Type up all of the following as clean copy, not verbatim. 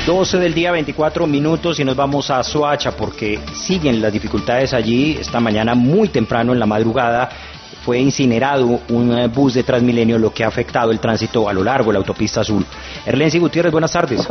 12 del día, 24 minutos, y nos vamos a Soacha porque siguen las dificultades allí. Esta mañana, muy temprano en la madrugada, fue incinerado un bus de Transmilenio, lo que ha afectado el tránsito a lo largo de la autopista Azul. Erlensi Gutiérrez, buenas tardes.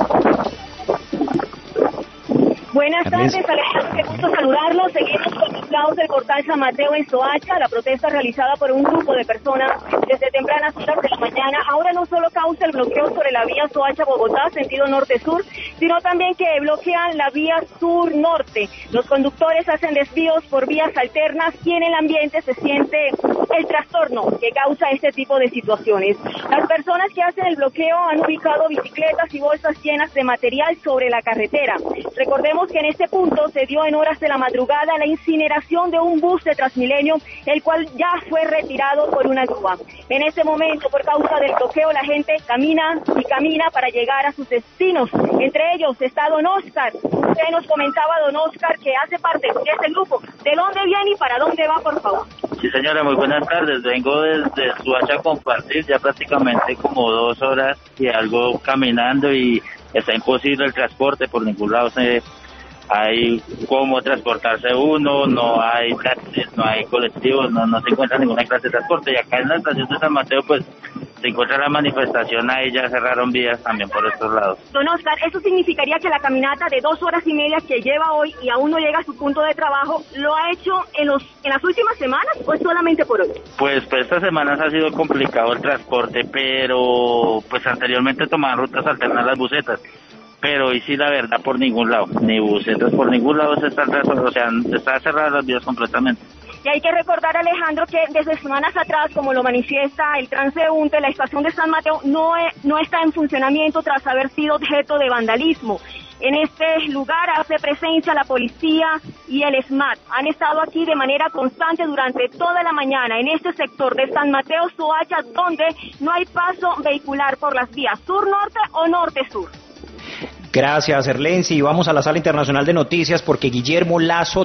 Buenas tardes, Alejandro, qué gusto saludarlos. Seguimos conectados del portal San Mateo en Soacha. La protesta realizada por un grupo de personas desde tempranas horas de la mañana ahora no solo causa el bloqueo sobre la vía Soacha-Bogotá, sentido norte-sur, sino también que bloquean la vía sur-norte. Los conductores hacen desvíos por vías alternas y en el ambiente se siente el trastorno que causa este tipo de situaciones. Las personas que hacen el bloqueo han ubicado bicicletas y bolsas llenas de material sobre la carretera. Recordemos que en este punto se dio en horas de la madrugada la incineración de un bus de Transmilenio, el cual ya fue retirado por una grúa. En ese momento, por causa del bloqueo, la gente camina y camina para llegar a sus destinos. Entre ellos está don Oscar. Usted nos comentaba, don Oscar, que hace parte de este grupo. ¿De dónde viene y para dónde va, por favor? Sí, señora, muy buenas tardes. Vengo desde Soacha a compartir ya prácticamente como 2 horas y algo caminando, y está imposible el transporte, por ningún lado hay cómo transportarse uno, no hay taxis, no hay colectivos, no se encuentra ninguna clase de transporte. Y acá en la estación de San Mateo pues se encuentra la manifestación, ahí ya cerraron vías también por estos lados. Don Oscar, ¿eso significaría que la caminata de 2 horas y media que lleva hoy y aún no llega a su punto de trabajo, lo ha hecho en las últimas semanas o es solamente por hoy? Pues estas semanas ha sido complicado el transporte, pero pues anteriormente tomaban rutas alternas a las busetas. Pero hoy sí, la verdad, por ningún lado, ni busetas por ningún lado se están o sea, están cerradas las vías completamente. Y hay que recordar, Alejandro, que desde semanas atrás, como lo manifiesta el transeúnte, la estación de San Mateo no está en funcionamiento tras haber sido objeto de vandalismo. En este lugar hace presencia la policía y el SMAT. Han estado aquí de manera constante durante toda la mañana en este sector de San Mateo, Soacha, donde no hay paso vehicular por las vías sur-norte o norte-sur. Gracias, Erlensi. Vamos a la Sala Internacional de Noticias porque Guillermo Lazo